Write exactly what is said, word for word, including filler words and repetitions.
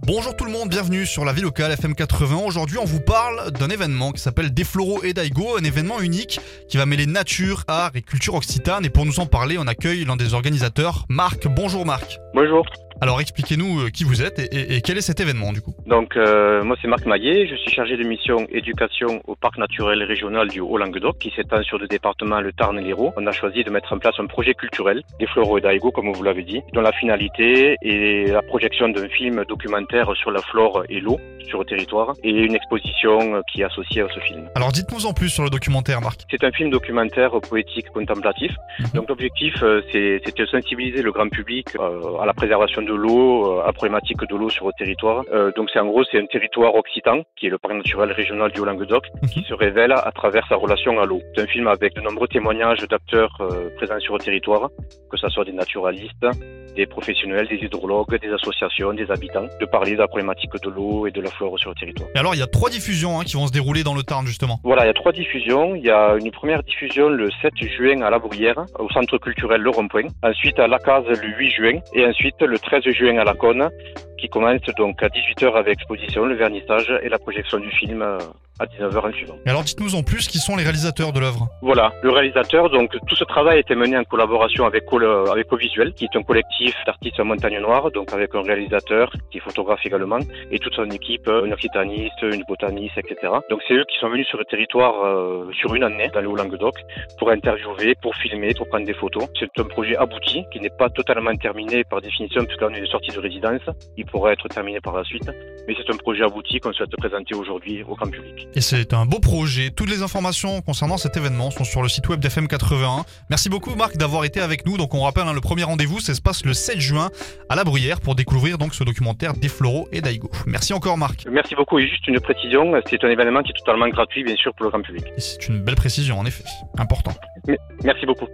Bonjour tout le monde, bienvenue sur la vie locale F M quatre-vingts. Aujourd'hui, on vous parle d'un événement qui s'appelle Defloro et Daigo, un événement unique qui va mêler nature, art et culture occitane. Et pour nous en parler, on accueille l'un des organisateurs, Marc. Bonjour Marc. Bonjour. Alors expliquez-nous qui vous êtes et, et, et quel est cet événement du coup. Donc euh, moi c'est Marc Maillet, je suis chargé de mission éducation au parc naturel régional du Haut-Languedoc qui s'étend sur deux départements, le Tarn et l'Hérault. On a choisi de mettre en place un projet culturel, Defloro et Daigo comme vous l'avez dit, dont la finalité est la projection d'un film documentaire sur la flore et l'eau sur le territoire et une exposition qui est associée à ce film. Alors dites-nous en plus sur le documentaire Marc. C'est un film documentaire poétique contemplatif. Mmh. Donc l'objectif c'est, c'est de sensibiliser le grand public euh, à la préservation de l'eau, à la problématique de l'eau sur le territoire. Euh, donc c'est en gros c'est un territoire occitan qui est le parc naturel régional du Haut-Languedoc mmh. qui se révèle à travers sa relation à l'eau. C'est un film avec de nombreux témoignages d'acteurs euh, présents sur le territoire, que ce soit des naturalistes, des professionnels, des hydrologues, des associations, des habitants, de parler de la problématique de l'eau et de la flore sur le territoire. Et alors il y a trois diffusions hein, qui vont se dérouler dans le Tarn justement. Voilà, il y a trois diffusions. Il y a une première diffusion le sept juin à La Bruyère, au centre culturel Le Rond-Point. Ensuite à La Case le huit juin et ensuite le treize juin à La Cône, qui commence donc à dix-huit heures avec exposition, le vernissage et la projection du film à dix-neuf heures en suivant. Et alors dites-nous en plus qui sont les réalisateurs de l'œuvre. Voilà, le réalisateur, donc tout ce travail a été mené en collaboration avec avec Covisuel, qui est un collectif d'artistes en montagne noire, donc avec un réalisateur qui est photographe également, et toute son équipe, un occitaniste, une botaniste, et cetera. Donc c'est eux qui sont venus sur le territoire euh, sur une année, dans le Haut-Languedoc, pour interviewer, pour filmer, pour prendre des photos. C'est un projet abouti, qui n'est pas totalement terminé par définition, puisque là on est sorti de résidence, il pourrait être terminé par la suite, mais c'est un projet abouti qu'on souhaite présenter aujourd'hui au grand public. Et c'est un beau projet. Toutes les informations concernant cet événement sont sur le site web d'F M quatre-vingt-un. Merci beaucoup Marc d'avoir été avec nous. Donc on rappelle hein, le premier rendez-vous, ça se passe le sept juin à La Bruyère pour découvrir donc ce documentaire Defloro et Daigo. Merci encore Marc. Merci beaucoup et juste une précision, c'est un événement qui est totalement gratuit bien sûr pour le grand public. Et c'est une belle précision en effet, important. Merci beaucoup.